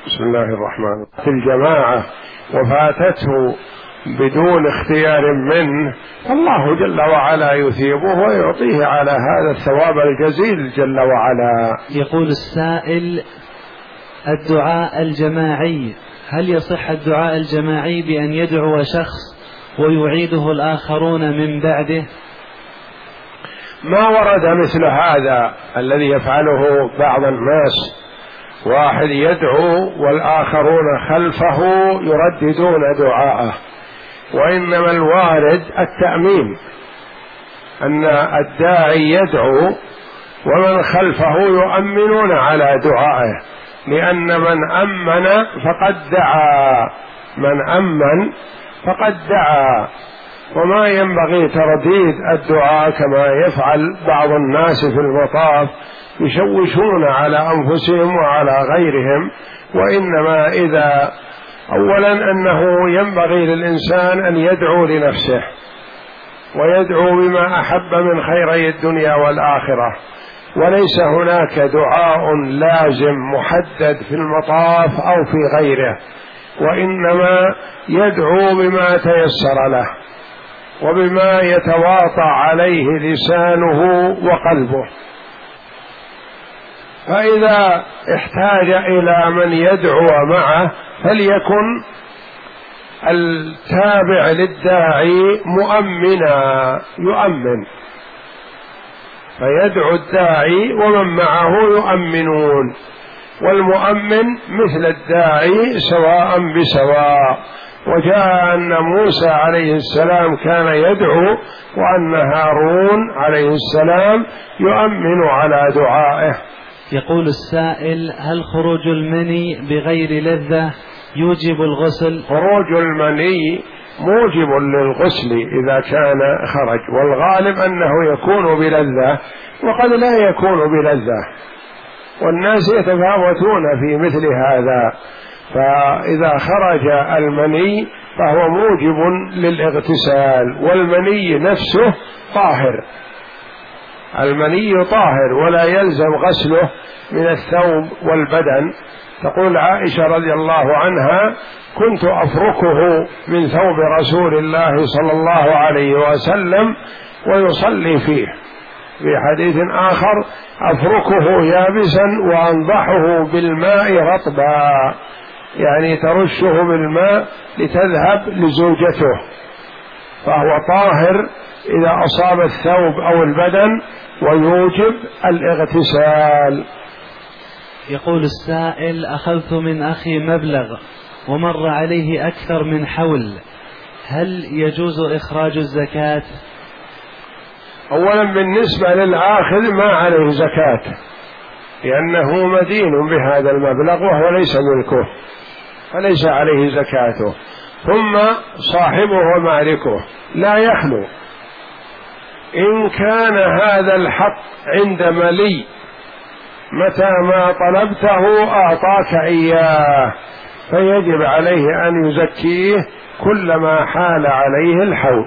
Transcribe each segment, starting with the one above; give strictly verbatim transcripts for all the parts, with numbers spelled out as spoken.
بسم الله الرحمن الرحيم. في الجماعة وفاتته بدون اختيار منه، الله جل وعلا يثيبه ويعطيه على هذا الثواب الجزيل جل وعلا. يقول السائل: الدعاء الجماعي، هل يصح الدعاء الجماعي بأن يدعو شخص ويعيده الآخرون من بعده؟ ما ورد مثل هذا الذي يفعله بعض الناس، واحد يدعو والآخرون خلفه يرددون دعاءه، وإنما الوارد التأمين، أن الداعي يدعو ومن خلفه يؤمنون على دعائه، لأن من أمن فقد دعا، من أمن فقد دعا، وما ينبغي ترديد الدعاء كما يفعل بعض الناس في المطاف، يشوشون على أنفسهم وعلى غيرهم. وإنما إذا أولا أنه ينبغي للإنسان أن يدعو لنفسه ويدعو بما أحب من خيري الدنيا والآخرة، وليس هناك دعاء لازم محدد في المطاف أو في غيره، وإنما يدعو بما تيسر له وبما يتواطى عليه لسانه وقلبه. فإذا احتاج إلى من يدعو معه فليكن التابع للداعي مؤمنا يؤمن، فيدعو الداعي ومن معه يؤمنون، والمؤمن مثل الداعي سواء بسواء. وجاء أن موسى عليه السلام كان يدعو وأن هارون عليه السلام يؤمن على دعائه. يقول السائل: هل خروج المني بغير لذة يوجب الغسل؟ خروج المني موجب للغسل إذا كان خرج، والغالب أنه يكون بلذة وقد لا يكون بلذة، والناس يتفاوتون في مثل هذا. فإذا خرج المني فهو موجب للاغتسال، والمني نفسه طاهر، المني طاهر ولا يلزم غسله من الثوب والبدن. تقول عائشة رضي الله عنها: كنت أفركه من ثوب رسول الله صلى الله عليه وسلم ويصلي فيه. في حديث آخر: أفركه يابسا وأنضحه بالماء رطبا، يعني ترشه بالماء لتذهب لزوجته، فهو طاهر إذا أصاب الثوب أو البدن ويوجب الاغتسال. يقول السائل: أخذت من أخي مبلغ ومر عليه أكثر من حول، هل يجوز إخراج الزكاة؟ أولا بالنسبة للآخذ ما عليه زكاة، لأنه مدين بهذا المبلغ وهو ليس ملكه فليس عليه زكاته. ثم صاحبه ومالكه لا يخلو، إن كان هذا الحق عند ملي متى ما طلبته أعطاك إياه، فيجب عليه أن يزكيه كلما حال عليه الحول.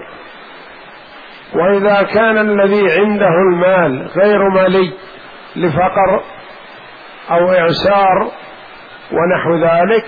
وإذا كان الذي عنده المال غير ملي لفقر أو إعسار ونحو ذلك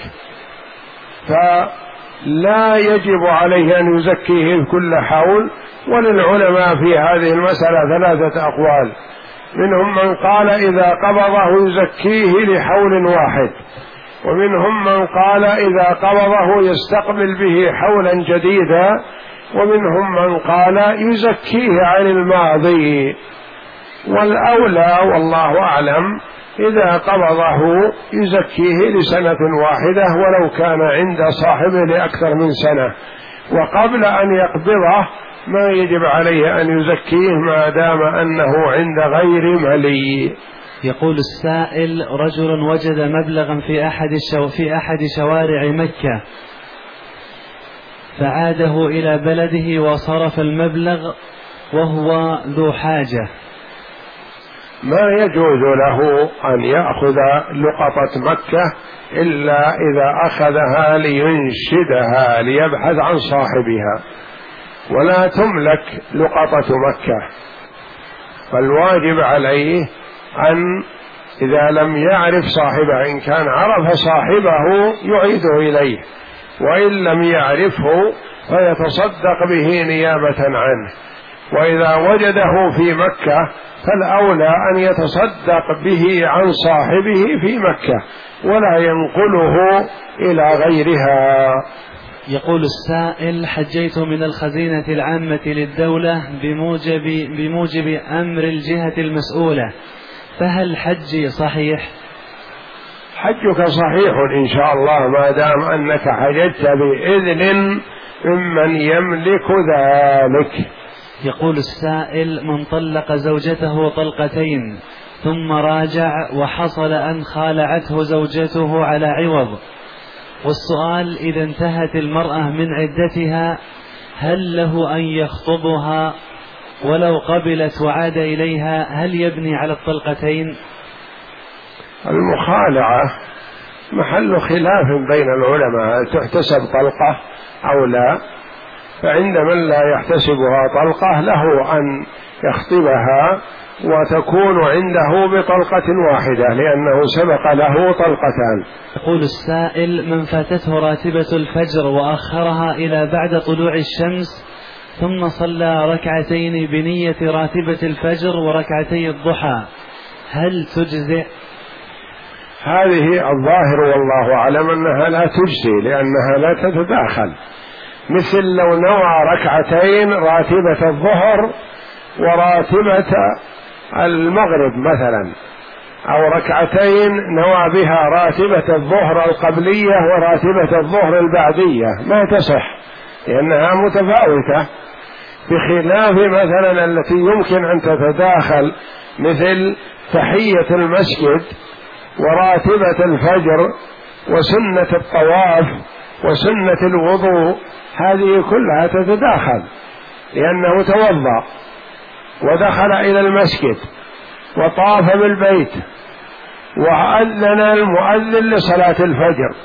فلا يجب عليه أن يزكيه كل حول. وللعلماء في هذه المسألة ثلاثة أقوال، منهم من قال إذا قبضه يزكيه لحول واحد، ومنهم من قال إذا قبضه يستقبل به حولا جديدا، ومنهم من قال يزكيه عن الماضي. والأولى والله أعلم إذا قبضه يزكيه لسنة واحدة ولو كان عند صاحبه لأكثر من سنة، وقبل أن يقبضه ما يجب عليه أن يزكيه ما دام أنه عند غير ملي. يقول السائل: رجل وجد مبلغا في أحد الشو في أحد شوارع مكة فعاده إلى بلده وصرف المبلغ وهو ذو حاجة، ما يجوز له أن يأخذ لقطة مكة إلا إذا أخذها لينشدها ليبحث عن صاحبها، ولا تملك لقطة مكة، فالواجب عليه أن إذا لم يعرف صاحبه، إن كان عرف صاحبه يعيده إليه، وإن لم يعرفه فيتصدق به نيابة عنه. وإذا وجده في مكة فالأولى أن يتصدق به عن صاحبه في مكة ولا ينقله إلى غيرها. يقول السائل: حجيت من الخزينة العامة للدولة بموجب, بموجب أمر الجهة المسؤولة، فهل حجي صحيح؟ حجك صحيح إن شاء الله ما دام أنك حججت بإذن ممن يملك ذلك. يقول السائل: من طلق زوجته طلقتين ثم راجع وحصل أن خالعته زوجته على عوض، والسؤال: إذا انتهت المرأة من عدتها هل له أن يخطبها ولو قبلت وعاد إليها؟ هل يبني على الطلقتين؟ المخالعة محل خلاف بين العلماء، هل تحتسب طلقة أو لا؟ فعند من لا يحتسبها طلقة له أن يخطبها وتكون عنده بطلقة واحدة لأنه سبق له طلقتان. يقول السائل: من فاتته راتبة الفجر وأخرها إلى بعد طلوع الشمس ثم صلى ركعتين بنية راتبة الفجر وركعتي الضحى، هل تجزئ؟ هذه الظاهر والله أعلم أنها لا تجزي لأنها لا تتداخل، مثل لو نوى ركعتين راتبة الظهر وراتبة المغرب مثلا، أو ركعتين نوى بها راتبة الظهر القبلية وراتبة الظهر البعدية، ما تصح لأنها متفاوتة، بخلاف مثلا التي يمكن أن تتداخل مثل تحية المسجد وراتبة الفجر وسنة الطواف وسنة الوضوء، هذه كلها تتداخل، لأنه توضأ ودخل إلى المسجد وطاف بالبيت وأذن المؤذن لصلاة الفجر،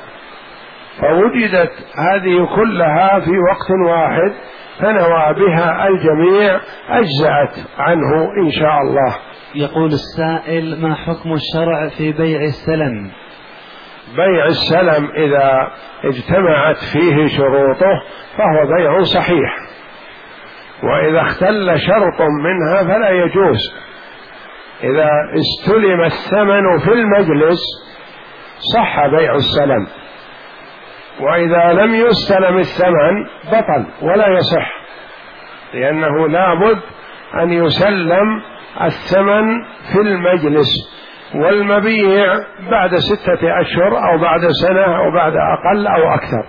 فوجدت هذه كلها في وقت واحد فنوى بها الجميع أجزأت عنه إن شاء الله. يقول السائل: ما حكم الشرع في بيع السلم؟ بيع السلم إذا اجتمعت فيه شروطه فهو بيع صحيح، وإذا اختل شرط منها فلا يجوز. إذا استلم الثمن في المجلس صح بيع السلم، وإذا لم يستلم الثمن بطل ولا يصح، لأنه لابد أن يسلم الثمن في المجلس، والمبيع بعد ستة أشهر أو بعد سنة أو بعد أقل أو أكثر.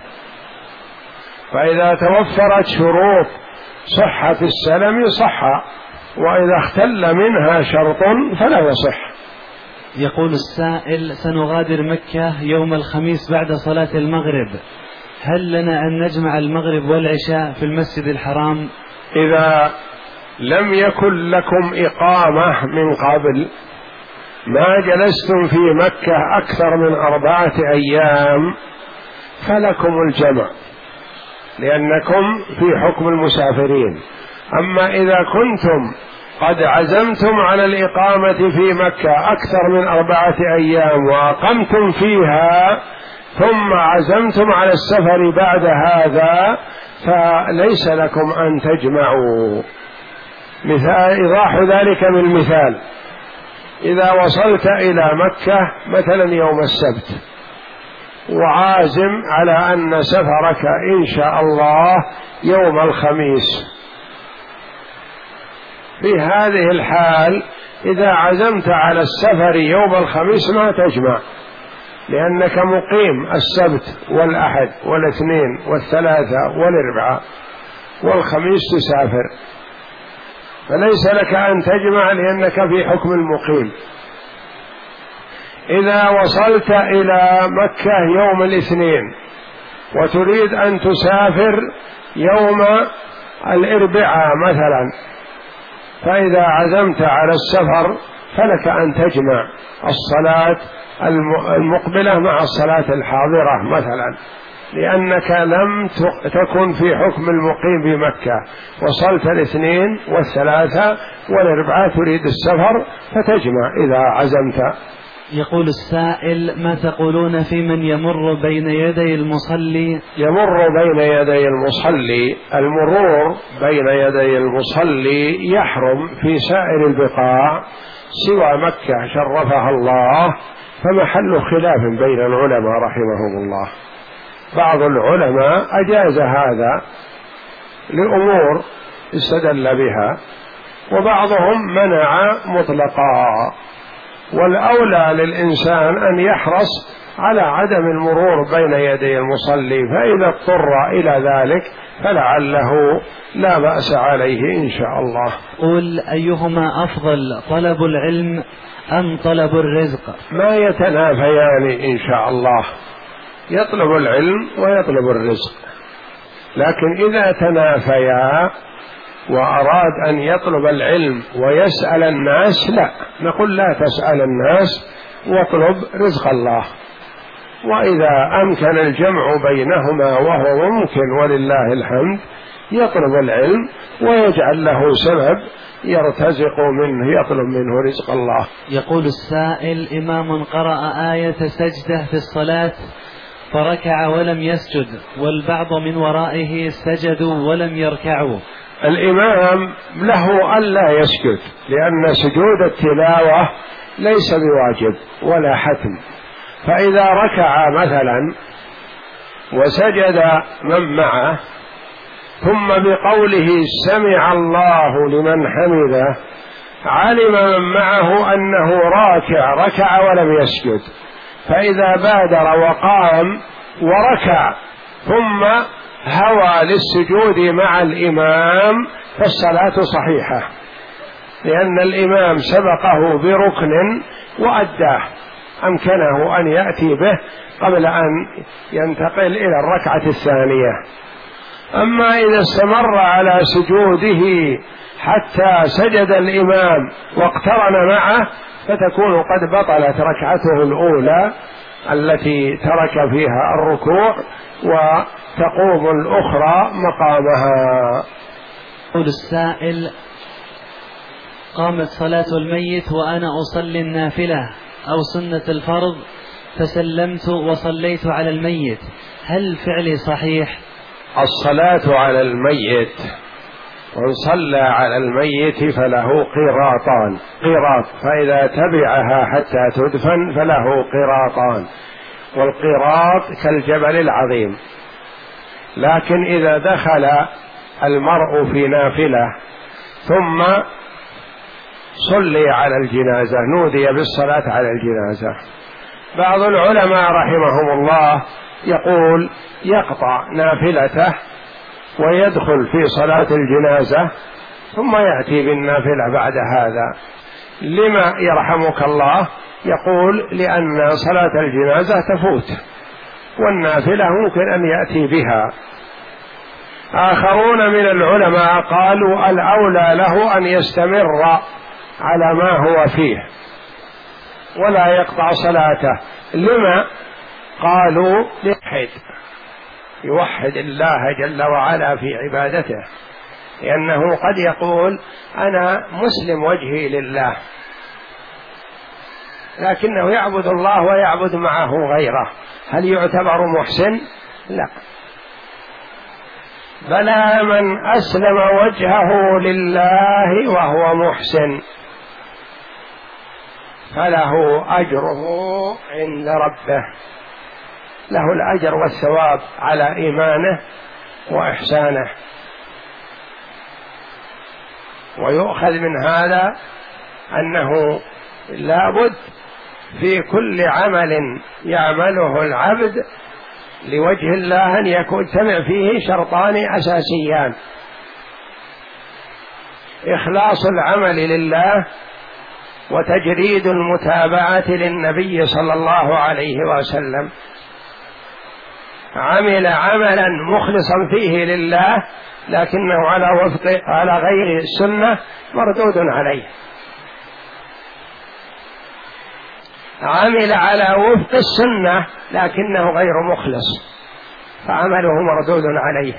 فإذا توفرت شروط صحة السلم صح، وإذا اختل منها شرط فلا يصح. يقول السائل: سنغادر مكة يوم الخميس بعد صلاة المغرب، هل لنا أن نجمع المغرب والعشاء في المسجد الحرام؟ إذا لم يكن لكم إقامة من قبل، ما جلستم في مكة أكثر من أربعة أيام، فلكم الجمع لأنكم في حكم المسافرين. أما إذا كنتم قد عزمتم على الإقامة في مكة أكثر من أربعة أيام وأقمتم فيها ثم عزمتم على السفر بعد هذا، فليس لكم أن تجمعوا. مثال إيضاح ذلك بالمثال: إذا وصلت إلى مكة مثلا يوم السبت وعازم على أن سفرك إن شاء الله يوم الخميس، في هذه الحال إذا عزمت على السفر يوم الخميس ما تجمع، لأنك مقيم السبت والأحد والاثنين والثلاثة والأربعاء، والخميس تسافر، فليس لك أن تجمع لأنك في حكم المقيم. إذا وصلت إلى مكة يوم الاثنين وتريد أن تسافر يوم الأربعاء مثلا، فإذا عزمت على السفر فلك أن تجمع الصلاة المقبلة مع الصلاة الحاضرة مثلا، لأنك لم تكن في حكم المقيم بمكة، وصلت الاثنين والثلاثة والأربعاء تريد السفر فتجمع إذا عزمت. يقول السائل: ما تقولون في من يمر بين يدي المصلي؟ يمر بين يدي المصلي، المرور بين يدي المصلي يحرم في سائر البقاع سوى مكة شرفها الله، فمحل خلاف بين العلماء رحمهم الله. بعض العلماء أجاز هذا لأمور استدل بها، وبعضهم منع مطلقا، والأولى للإنسان أن يحرص على عدم المرور بين يدي المصلي، فإذا اضطر إلى ذلك فلعله لا بأس عليه إن شاء الله. قل: أيهما أفضل، طلب العلم أم طلب الرزق؟ ما يتنافيان إن شاء الله، يطلب العلم ويطلب الرزق، لكن إذا تنافيا وأراد أن يطلب العلم ويسأل الناس، لا، نقول لا تسأل الناس واطلب رزق الله. وإذا أمكن الجمع بينهما وهو ممكن ولله الحمد، يطلب العلم ويجعل له سبب يرتزق منه، يطلب منه رزق الله. يقول السائل: إمام قرأ آية سجدة في الصلاة فركع ولم يسجد، والبعض من ورائه سجدوا ولم يركعوا. الإمام له ألا يسجد، لأن سجود التلاوة ليس بواجب ولا حتم، فإذا ركع مثلا وسجد من معه ثم بقوله سمع الله لمن حمده علم من معه أنه راكع ركع ولم يسجد، فإذا بادر وقام وركع ثم هوى للسجود مع الإمام فالصلاة صحيحة، لأن الإمام سبقه بركن وأداه، أمكنه أن يأتي به قبل أن ينتقل إلى الركعة الثانية. أما إذا استمر على سجوده حتى سجد الإمام واقترن معه فتكون قد بطلت ركعته الأولى التي ترك فيها الركوع، وتقوم الأخرى مقامها. يقول السائل: قامت صلاة الميت وأنا أصلي النافلة أو سنة الفرض فسلمت وصليت على الميت، هل فعلي صحيح؟ الصلاة على الميت، ومن صلى على الميت فله قيراطان، قيراط، فإذا تبعها حتى تدفن فله قيراطان، والقيراط كالجبل العظيم. لكن إذا دخل المرء في نافلة ثم صلي على الجنازة نودي بالصلاة على الجنازة، بعض العلماء رحمهم الله يقول يقطع نافلته ويدخل في صلاة الجنازة ثم يأتي بالنافلة بعد هذا. لما يرحمك الله؟ يقول لأن صلاة الجنازة تفوت والنافلة ممكن أن يأتي بها. آخرون من العلماء قالوا الأولى له أن يستمر على ما هو فيه ولا يقطع صلاته. لما؟ قالوا يوحد يوحد الله جل وعلا في عبادته، لأنه قد يقول أنا مسلم وجهي لله، لكنه يعبد الله ويعبد معه غيره، هل يعتبر محسن؟ لا، بلى من أسلم وجهه لله وهو محسن فله أجره عند ربه، له الأجر والثواب على إيمانه وإحسانه. ويؤخذ من هذا أنه لابد في كل عمل يعمله العبد لوجه الله أن يكون يجتمع فيه شرطان أساسيان: إخلاص العمل لله، وتجريد المتابعة للنبي صلى الله عليه وسلم. عمل عملا مخلصا فيه لله لكنه على وفق على غير السنة مردود عليه، عمل على وفق السنة لكنه غير مخلص فعمله مردود عليه.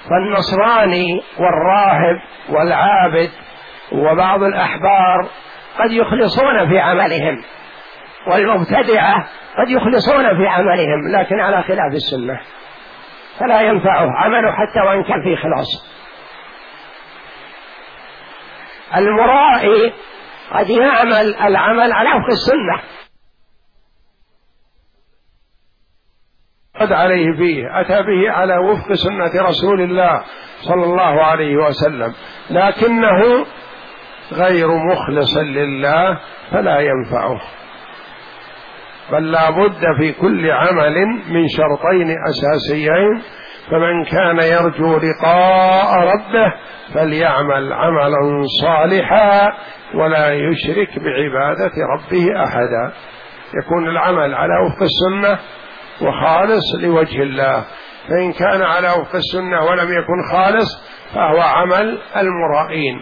فالنصراني والراهب والعابد وبعض الأحبار قد يخلصون في عملهم، والمبتدعة قد يخلصون في عملهم لكن على خلاف السنة، فلا ينفعه عمله حتى وإن كان فيه خلاص. المرائي قد يعمل العمل على وفق السنة، قد عليه فيه، أتى به على وفق سنة رسول الله صلى الله عليه وسلم، لكنه غير مخلص لله فلا ينفعه. بل لا بد في كل عمل من شرطين أساسيين، فمن كان يرجو لقاء ربه فليعمل عملا صالحا ولا يشرك بعبادة ربه أحدا. يكون العمل على وفق السنة وخالص لوجه الله، فإن كان على وفق السنة ولم يكن خالص فهو عمل المرائين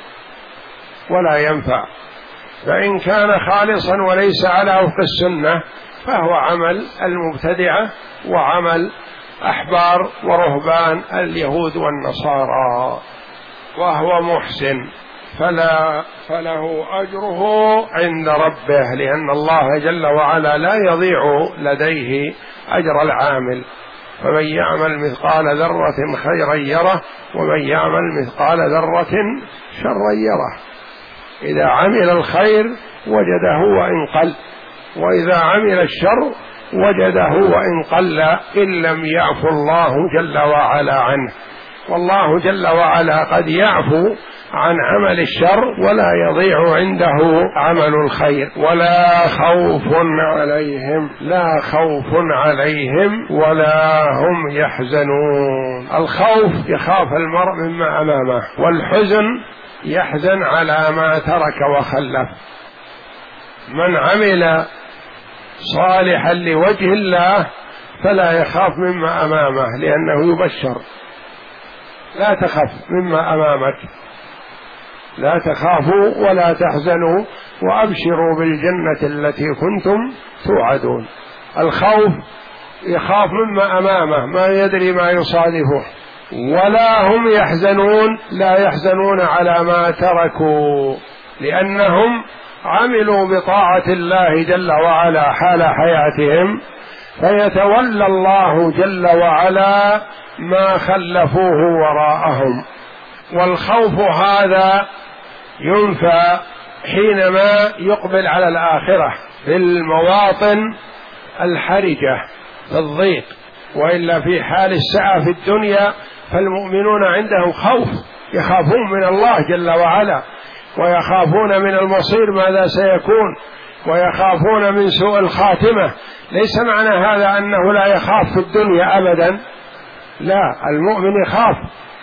ولا ينفع. فإن كان خالصا وليس على وفق السنة فهو عمل المبتدعة وعمل أحبار ورهبان اليهود والنصارى، وهو محسن فلا فله أجره عند ربه، لأن الله جل وعلا لا يضيع لديه أجر العامل. فمن يعمل مثقال ذرة خيرا يره ومن يعمل مثقال ذرة شرا يره. إذا عمل الخير وجده وإن قل، وإذا عمل الشر وجده وإن قل، إن لم يعفو الله جل وعلا عنه. والله جل وعلا قد يعفو عن عمل الشر ولا يضيع عنده عمل الخير. ولا خوف عليهم لا خوف عليهم ولا هم يحزنون. الخوف يخاف المرء مما أمامه، والحزن يحزن على ما ترك وخلف. من عمل صالحا لوجه الله فلا يخاف مما أمامه، لأنه يبشر: لا تخف مما أمامك، لا تخافوا ولا تحزنوا وأبشروا بالجنة التي كنتم توعدون. الخوف يخاف مما أمامه، ما يدري ما يصادفه. ولا هم يحزنون، لا يحزنون على ما تركوا، لأنهم عملوا بطاعة الله جل وعلا حال حياتهم، فيتولى الله جل وعلا ما خلفوه وراءهم. والخوف هذا ينفى حينما يقبل على الآخرة في المواطن الحرجة في الضيق، وإلا في حال السعة في الدنيا فالمؤمنون عندهم خوف، يخافون من الله جل وعلا، ويخافون من المصير ماذا سيكون، ويخافون من سوء الخاتمة. ليس معنى هذا أنه لا يخاف في الدنيا أبدا، لا، المؤمن يخاف،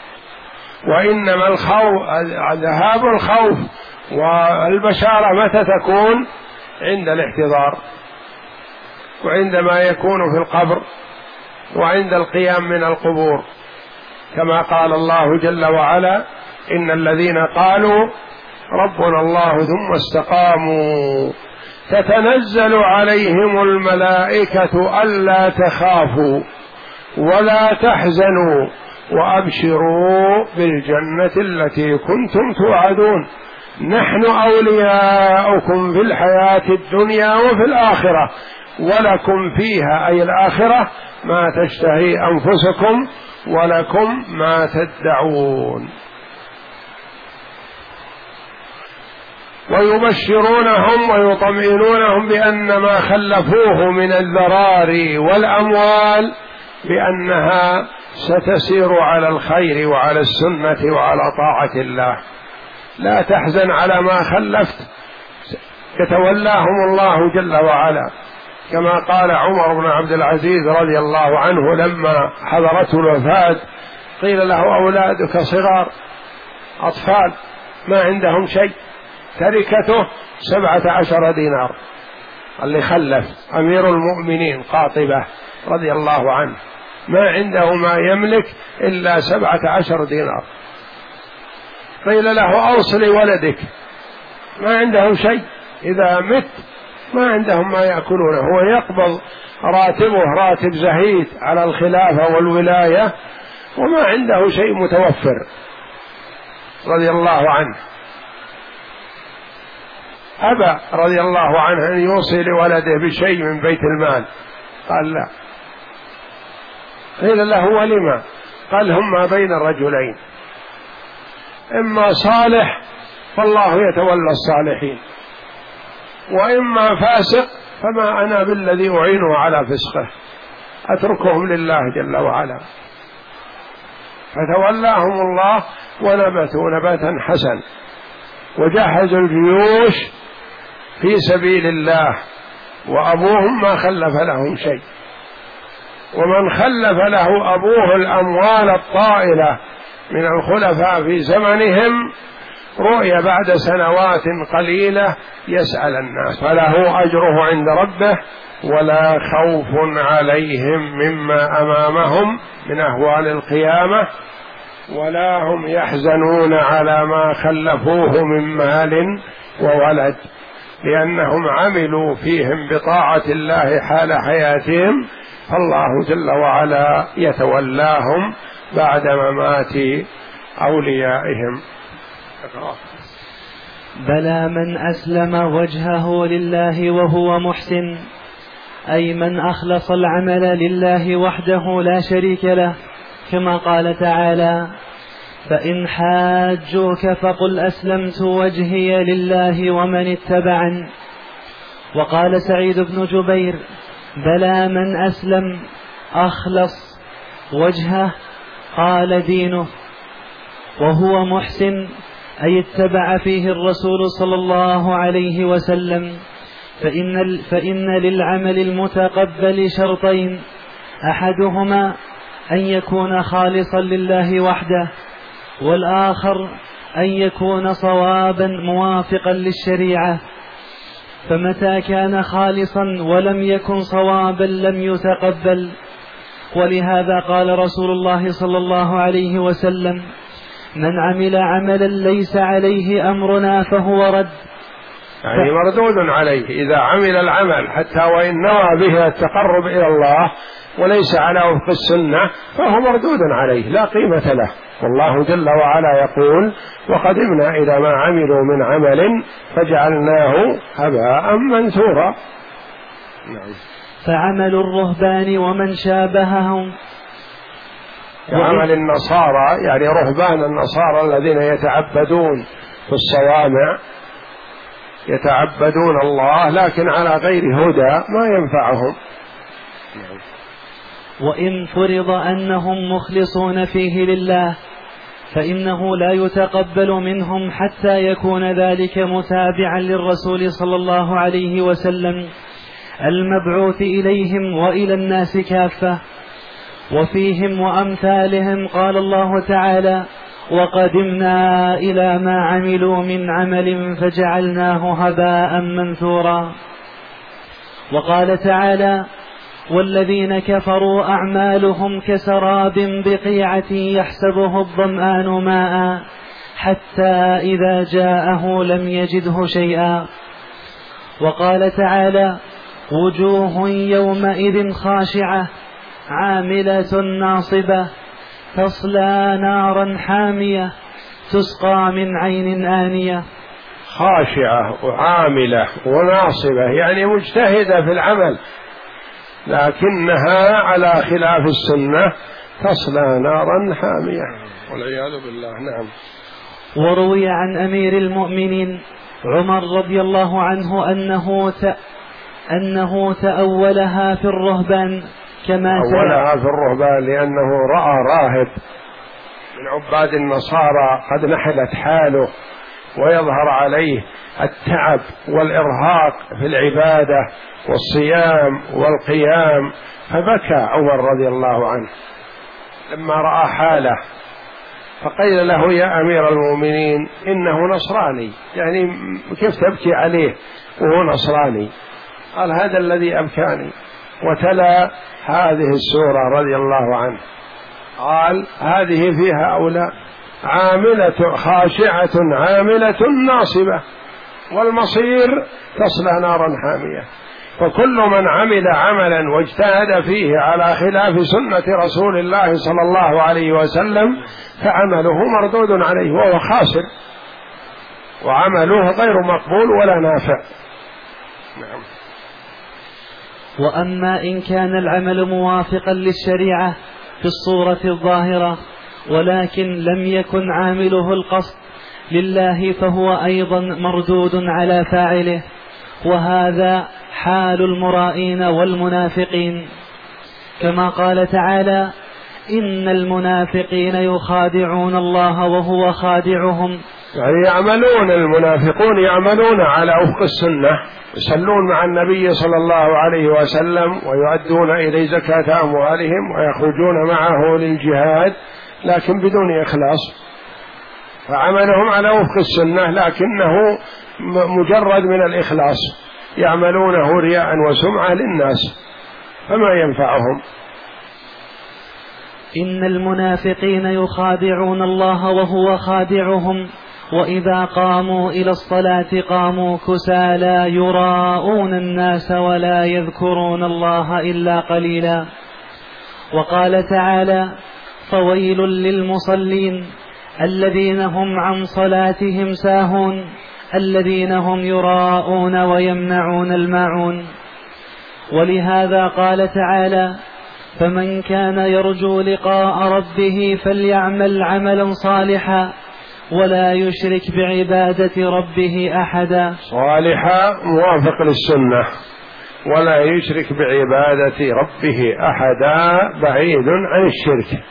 وإنما الخوف ذهاب الخوف والبشارة متى تكون؟ عند الاحتضار، وعندما يكون في القبر، وعند القيام من القبور، كما قال الله جل وعلا: إن الذين قالوا ربنا الله ثم استقاموا تتنزل عليهم الملائكة ألا تخافوا ولا تحزنوا وأبشروا بالجنة التي كنتم توعدون، نحن أولياؤكم في الحياة الدنيا وفي الآخرة ولكم فيها، أي الآخرة، ما تشتهي أنفسكم ولكم ما تدعون. ويبشرونهم ويطمئنونهم بأن ما خلفوه من الذراري والأموال بأنها ستسير على الخير وعلى السنة وعلى طاعة الله. لا تحزن على ما خلفت، يتولاهم الله جل وعلا، كما قال عمر بن عبد العزيز رضي الله عنه لما حضرته الوفاة: قيل له أولادك صغار، أطفال ما عندهم شيء، تركته سبعة عشر دينار. اللي خلف أمير المؤمنين قاطبة رضي الله عنه ما عنده ما يملك إلا سبعة عشر دينار. قيل له أوصل ولدك، ما عندهم شيء، إذا مت ما عندهم ما يأكلونه، هو يقبض راتبه راتب زهيد على الخلافة والولاية وما عنده شيء متوفر رضي الله عنه. أبى رضي الله عنه أن يوصي لولده بشيء من بيت المال، قال لا. قيل له ولما؟ قال هم بين الرجلين، إما صالح فالله يتولى الصالحين، وإما فاسق فما أنا بالذي أعينه على فسقه، أتركهم لله جل وعلا. فتولاهم الله ونبتوا نباتا حسن، وجهزوا الجيوش في سبيل الله، وأبوهم ما خلف لهم شيء. ومن خلف له أبوه الأموال الطائلة من الخلفاء في زمنهم رؤي بعد سنوات قليلة يسأل الناس، فله أجره عند ربه ولا خوف عليهم مما أمامهم من أهوال القيامة، ولا هم يحزنون على ما خلفوه من مال وولد، لأنهم عملوا فيهم بطاعة الله حال حياتهم، فالله جل وعلا يتولاهم بعد ممات أوليائهم. بلى من أسلم وجهه لله وهو محسن، أي من أخلص العمل لله وحده لا شريك له، كما قال تعالى: فإن حاجوك فقل أسلمت وجهي لله ومن اتبعني. وقال سعيد بن جبير: بلى من أسلم أخلص وجهه قال دينه، وهو محسن أي اتبع فيه الرسول صلى الله عليه وسلم. فإن, فإن للعمل المتقبل شرطين: أحدهما أن يكون خالصا لله وحده، والآخر أن يكون صوابا موافقا للشريعة. فمتى كان خالصا ولم يكن صوابا لم يتقبل. ولهذا قال رسول الله صلى الله عليه وسلم: من عمل عملا ليس عليه أمرنا فهو رد. يعني مردود عليه، إذا عمل العمل حتى وإن نوى به التقرب إلى الله وليس على وفق السنة فهو مردود عليه لا قيمة له. والله جل وعلا يقول: وقدمنا إلى ما عملوا من عمل فجعلناه هباء منثورا. نعم. فعمل الرهبان ومن شابههم كعمل النصارى، يعني رهبان النصارى الذين يتعبدون في الصوامع، يتعبدون الله لكن على غير هدى ما ينفعهم. وإن فرض أنهم مخلصون فيه لله فإنه لا يتقبل منهم حتى يكون ذلك متابعا للرسول صلى الله عليه وسلم المبعوث إليهم وإلى الناس كافة. وفيهم وأمثالهم قال الله تعالى: وقدمنا إلى ما عملوا من عمل فجعلناه هباء منثورا. وقال تعالى: والذين كفروا أعمالهم كسراب بقيعة يحسبه الظمآن ماء حتى إذا جاءه لم يجده شيئا. وقال تعالى: وجوه يومئذ خاشعة عاملة ناصبة تصلى نارا حامية تسقى من عين آنية. خاشعة وعاملة وناصبة يعني مجتهدة في العمل، لكنها على خلاف السنة تصلى نارا حامية والعياذ بالله. نعم. وروي عن أمير المؤمنين عمر رضي الله عنه أنه ت... أنه تأولها في الرهبان كما تأولها في الرهبان لأنه رأى راهب من عباد النصارى قد نحلت حاله ويظهر عليه التعب والإرهاق في العبادة والصيام والقيام، فبكى عمر رضي الله عنه لما رأى حاله، فقيل له: يا أمير المؤمنين إنه نصراني، يعني كيف تبكي عليه وهو نصراني؟ قال: هذا الذي أبكاني. وتلا هذه السورة رضي الله عنه، قال: هذه في هؤلاء عاملة خاشعة عاملة ناصبة والمصير تصلى نارا حامية. فكل من عمل عملا واجتهد فيه على خلاف سنة رسول الله صلى الله عليه وسلم فعمله مردود عليه وهو خاسر. وعمله غير مقبول ولا نافع. نعم. وأما إن كان العمل موافقا للشريعة في الصورة الظاهرة ولكن لم يكن عامله القصد لله فهو أيضا مردود على فاعله، وهذا حال المرائين والمنافقين، كما قال تعالى: إن المنافقين يخادعون الله وهو خادعهم. يعني يعملون، المنافقون يعملون على وفق السنة، يصلون مع النبي صلى الله عليه وسلم ويؤدون إليه زكاة أموالهم ويخرجون معه للجهاد، لكن بدون إخلاص، فعملهم على وفق السنة لكنه مجرد من الإخلاص، يعملونه رياء وسمعة للناس فما ينفعهم. إن المنافقين يخادعون الله وهو خادعهم، وإذا قاموا إلى الصلاة قاموا كسالى يراءون الناس ولا يذكرون الله إلا قليلا. وقال تعالى: فويل للمصلين الذين هم عن صلاتهم ساهون الذين هم يراءون ويمنعون الماعون. ولهذا قال تعالى: فمن كان يرجو لقاء ربه فليعمل عملا صالحا ولا يشرك بعبادة ربه أحدا. صالحا موافق للسنة، ولا يشرك بعبادة ربه أحدا، بعيد عن الشرك.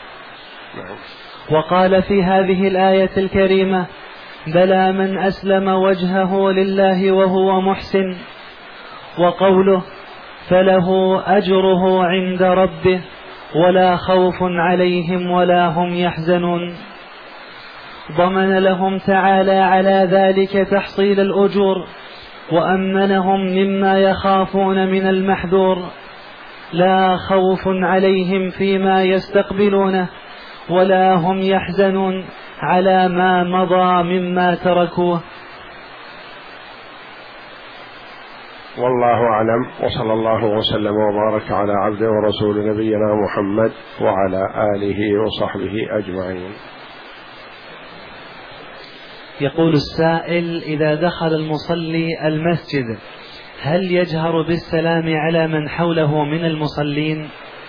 وقال في هذه الآية الكريمة: بلى من أسلم وجهه لله وهو محسن. وقوله: فله أجره عند ربه ولا خوف عليهم ولا هم يحزنون، ضمن لهم تعالى على ذلك تحصيل الأجور، وأمنهم مما يخافون من المحذور، لا خوف عليهم فيما يستقبلونه ولا هم يحزنون على ما مضى مما تركوه. والله أعلم، وصلى الله وسلم وبارك على عبده ورسول نبينا محمد وعلى آله وصحبه أجمعين. يقول السائل: إذا دخل المصلي المسجد هل يجهر بالسلام على من حوله من المصلين؟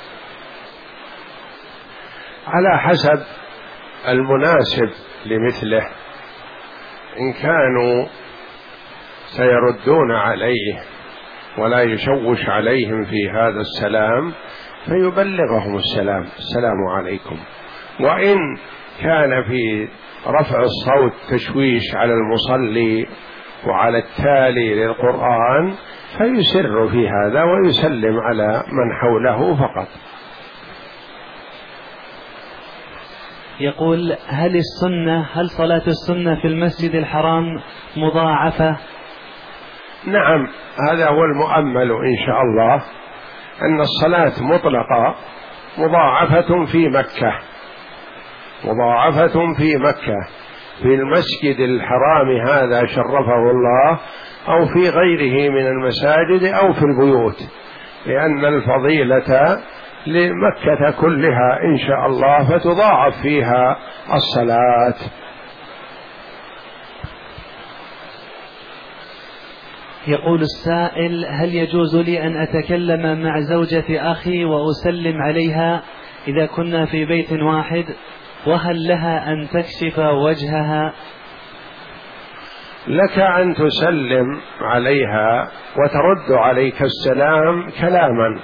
على حسب المناسب لمثله، إن كانوا سيردون عليه ولا يشوش عليهم في هذا السلام فيبلغهم السلام: السلام عليكم. وإن كان في رفع الصوت تشويش على المصلي وعلى التالي للقرآن فيسر في هذا ويسلم على من حوله فقط. يقول: هل السنة هل صلاة السنة في المسجد الحرام مضاعفة؟ نعم، هذا هو المؤمل إن شاء الله، أن الصلاة مطلقة مضاعفة في مكة، مضاعفة في مكة في المسجد الحرام هذا شرفه الله، أو في غيره من المساجد أو في البيوت، لأن الفضيلة لمكة كلها إن شاء الله، فتضاعف فيها الصلاة. يقول السائل: هل يجوز لي أن أتكلم مع زوجة أخي وأسلم عليها إذا كنا في بيت واحد؟ وهل لها أن تكشف وجهها؟ لك أن تسلم عليها وترد عليك السلام كلاما،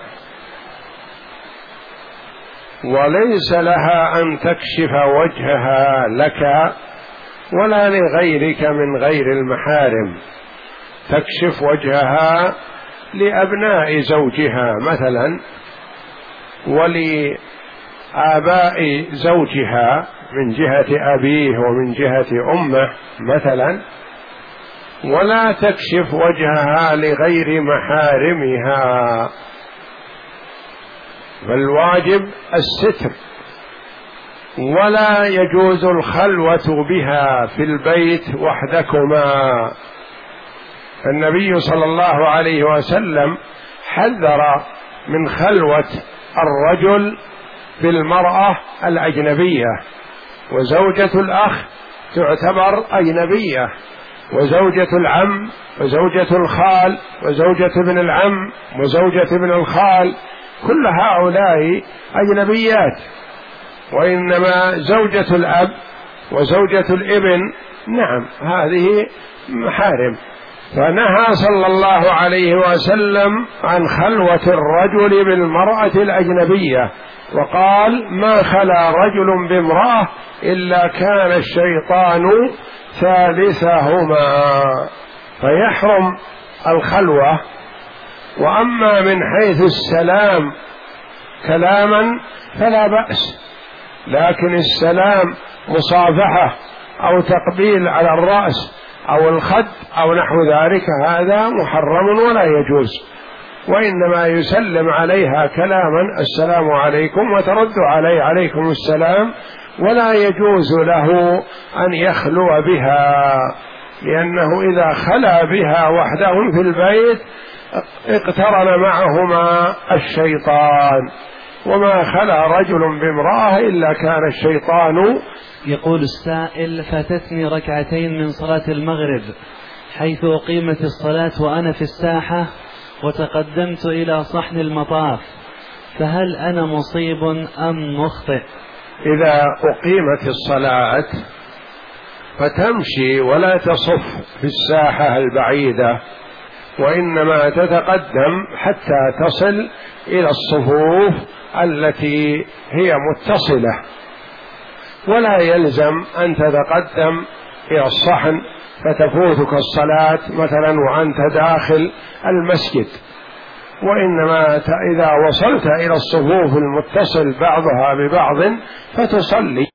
وليس لها أن تكشف وجهها لك ولا لغيرك من غير المحارم. تكشف وجهها لأبناء زوجها مثلا ولآباء زوجها من جهة أبيه ومن جهة أمه مثلا، ولا تكشف وجهها لغير محارمها، فالواجب الستر، ولا يجوز الخلوة بها في البيت وحدكما. النبي صلى الله عليه وسلم حذر من خلوة الرجل بالمرأة الأجنبية، وزوجة الأخ تعتبر أجنبية، وزوجة العم وزوجة الخال وزوجة ابن العم وزوجة ابن الخال كل هؤلاء أجنبيات، وإنما زوجة الأب وزوجة الابن نعم هذه محارم. فنهى صلى الله عليه وسلم عن خلوة الرجل بالمرأة الأجنبية، وقال ما خلا رجل بامرأة إلا كان الشيطان ثالثهما، فيحرم الخلوة. وأما من حيث السلام كلاما فلا بأس، لكن السلام مصافحة أو تقبيل على الرأس أو الخد أو نحو ذلك هذا محرم ولا يجوز، وإنما يسلم عليها كلاما السلام عليكم وترد عليه عليكم السلام، ولا يجوز له أن يخلو بها، لأنه إذا خلا بها وحدهم في البيت اقترن معهما الشيطان، وما خلا رجل بامرأة إلا كان الشيطان. يقول السائل: فاتتني ركعتين من صلاة المغرب حيث أقيمت الصلاة وأنا في الساحة وتقدمت إلى صحن المطاف، فهل أنا مصيب أم مخطئ؟ إذا أقيمت الصلاة فتمشي ولا تصف في الساحة البعيدة، وإنما تتقدم حتى تصل إلى الصفوف التي هي متصلة، ولا يلزم أن تتقدم إلى الصحن فتفوتك الصلاة مثلا وأنت داخل المسجد، وإنما إذا وصلت إلى الصفوف المتصل بعضها ببعض فتصلي